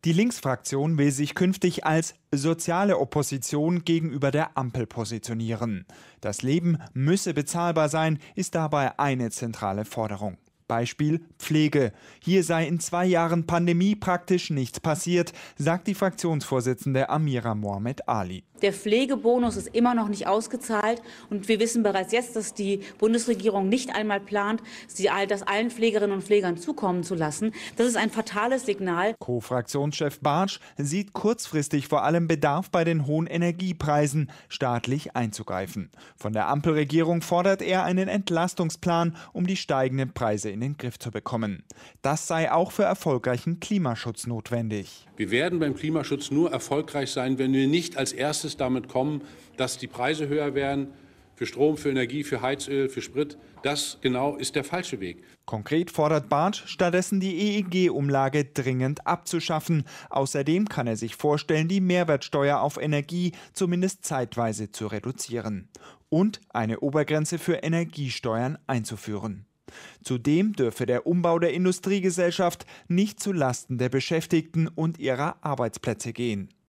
Die Linksfraktion will sich künftig als soziale Opposition gegenüber der Ampel positionieren. Das Leben müsse bezahlbar sein, ist dabei eine zentrale Forderung. Beispiel Pflege. Hier sei in 2 Jahren Pandemie praktisch nichts passiert, sagt die Fraktionsvorsitzende Amira Mohamed Ali. Der Pflegebonus ist immer noch nicht ausgezahlt und wir wissen bereits jetzt, dass die Bundesregierung nicht einmal plant, das allen Pflegerinnen und Pflegern zukommen zu lassen. Das ist ein fatales Signal. Co-Fraktionschef Bartsch sieht kurzfristig vor allem Bedarf bei den hohen Energiepreisen, staatlich einzugreifen. Von der Ampelregierung fordert er einen Entlastungsplan, um die steigenden Preise in den Griff zu bekommen. Das sei auch für erfolgreichen Klimaschutz notwendig. Wir werden beim Klimaschutz nur erfolgreich sein, wenn wir nicht als erstes damit kommen, dass die Preise höher werden für Strom, für Energie, für Heizöl, für Sprit. Das genau ist der falsche Weg. Konkret fordert Bartsch stattdessen die EEG-Umlage dringend abzuschaffen. Außerdem kann er sich vorstellen, die Mehrwertsteuer auf Energie zumindest zeitweise zu reduzieren und eine Obergrenze für Energiesteuern einzuführen. Zudem dürfe der Umbau der Industriegesellschaft nicht zu Lasten der Beschäftigten und ihrer Arbeitsplätze gehen.